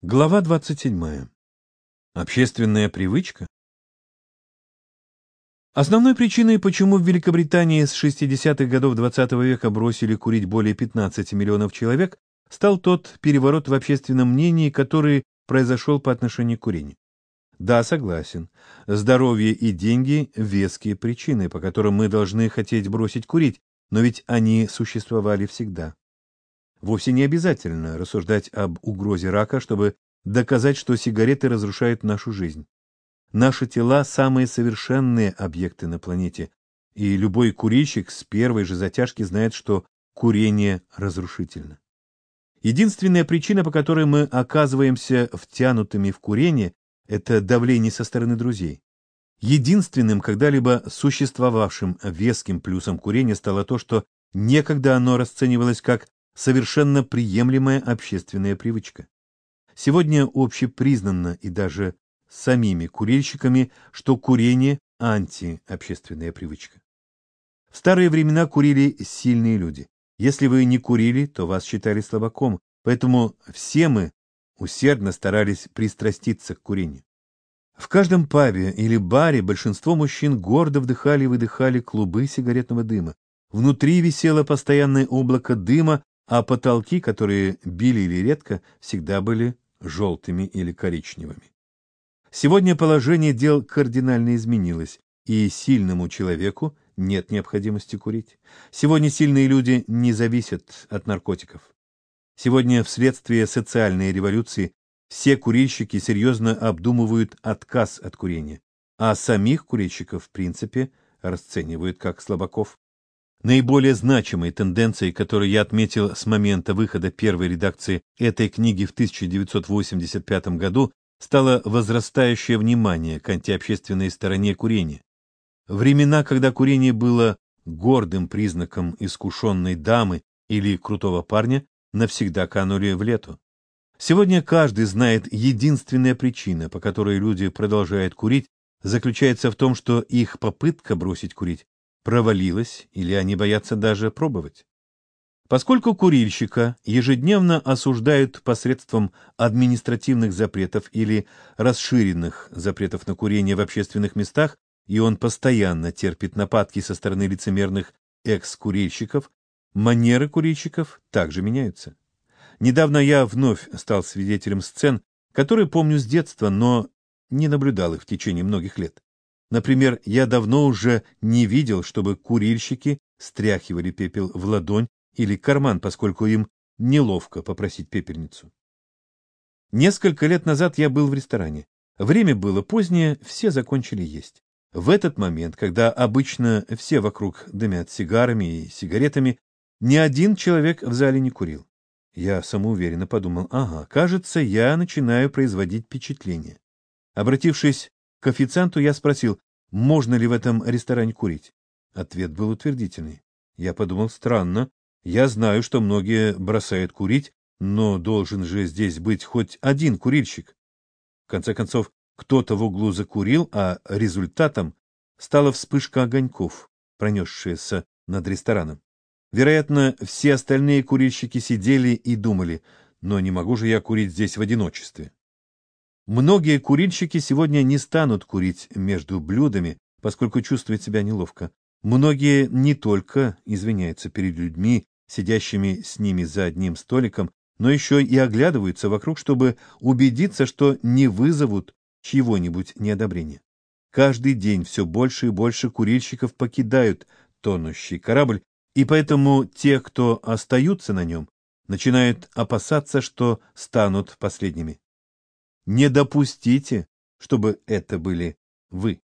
Глава 27. Общественная привычка? Основной причиной, почему в Великобритании с 60-х годов XX века бросили курить более 15 миллионов человек, стал тот переворот в общественном мнении, который произошел по отношению к курению. Да, согласен. Здоровье и деньги – веские причины, по которым мы должны хотеть бросить курить, но ведь они существовали всегда. Вовсе не обязательно рассуждать об угрозе рака, чтобы доказать, что сигареты разрушают нашу жизнь. Наши тела – самые совершенные объекты на планете, и любой курильщик с первой же затяжки знает, что курение разрушительно. Единственная причина, по которой мы оказываемся втянутыми в курение – это давление со стороны друзей. Единственным когда-либо существовавшим веским плюсом курения стало то, что некогда оно расценивалось как совершенно приемлемая общественная привычка. Сегодня общепризнанно и даже самими курильщиками, что курение – антиобщественная привычка. В старые времена курили сильные люди. Если вы не курили, то вас считали слабаком, поэтому все мы усердно старались пристраститься к курению. В каждом пабе или баре большинство мужчин гордо вдыхали и выдыхали клубы сигаретного дыма. Внутри висело постоянное облако дыма, а потолки, которые белили редко, всегда были желтыми или коричневыми. Сегодня положение дел кардинально изменилось, и сильному человеку нет необходимости курить. Сегодня сильные люди не зависят от наркотиков. Сегодня вследствие социальной революции все курильщики серьезно обдумывают отказ от курения, а самих курильщиков в принципе расценивают как слабаков. Наиболее значимой тенденцией, которую я отметил с момента выхода первой редакции этой книги в 1985 году, стало возрастающее внимание к антиобщественной стороне курения. Времена, когда курение было гордым признаком искушенной дамы или крутого парня, навсегда канули в лету. Сегодня каждый знает, единственная причина, по которой люди продолжают курить, заключается в том, что их попытка бросить курить провалилась, или они боятся даже пробовать. Поскольку курильщика ежедневно осуждают посредством административных запретов или расширенных запретов на курение в общественных местах, и он постоянно терпит нападки со стороны лицемерных экс-курильщиков, манеры курильщиков также меняются. Недавно я вновь стал свидетелем сцен, которые помню с детства, но не наблюдал их в течение многих лет. Например, я давно уже не видел, чтобы курильщики стряхивали пепел в ладонь или карман, поскольку им неловко попросить пепельницу. Несколько лет назад я был в ресторане. Время было позднее, все закончили есть. В этот момент, когда обычно все вокруг дымят сигарами и сигаретами, ни один человек в зале не курил. Я самоуверенно подумал, кажется, я начинаю производить впечатление. Обратившись к официанту, я спросил, можно ли в этом ресторане курить. Ответ был утвердительный. Я подумал, странно. Я знаю, что многие бросают курить, но должен же здесь быть хоть один курильщик. В конце концов, кто-то в углу закурил, а результатом стала вспышка огоньков, пронесшаяся над рестораном. Вероятно, все остальные курильщики сидели и думали, но не могу же я курить здесь в одиночестве. Многие курильщики сегодня не станут курить между блюдами, поскольку чувствуют себя неловко. Многие не только извиняются перед людьми, сидящими с ними за одним столиком, но еще и оглядываются вокруг, чтобы убедиться, что не вызовут чьего-нибудь неодобрения. Каждый день все больше и больше курильщиков покидают тонущий корабль, и поэтому те, кто остаются на нем, начинают опасаться, что станут последними. Не допустите, чтобы это были вы.